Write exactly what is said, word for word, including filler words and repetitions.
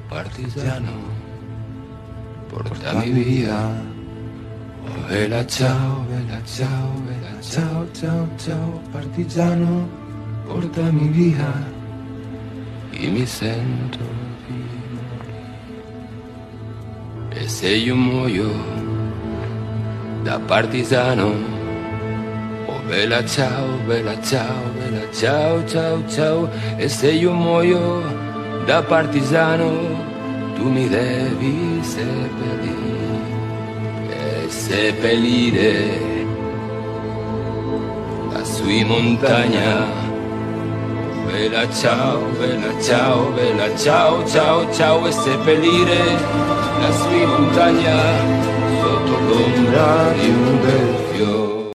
partigiano, portami via. Oh, vela ciao, vela ciao, vela ciao, ciao, ciao, partigiano, portami via. Io mi sento di morire. E se io muoio da partigiano, oh vela ciao, vela ciao, vela ciao, ciao, ciao. E se io muoio da partigiano, tu mi devi seppellire, e seppellire lassù in montagna. Vela ciao, vela ciao, vela ciao, ciao, ciao. E seppellire lassù in montagna sotto l'ombra di un bel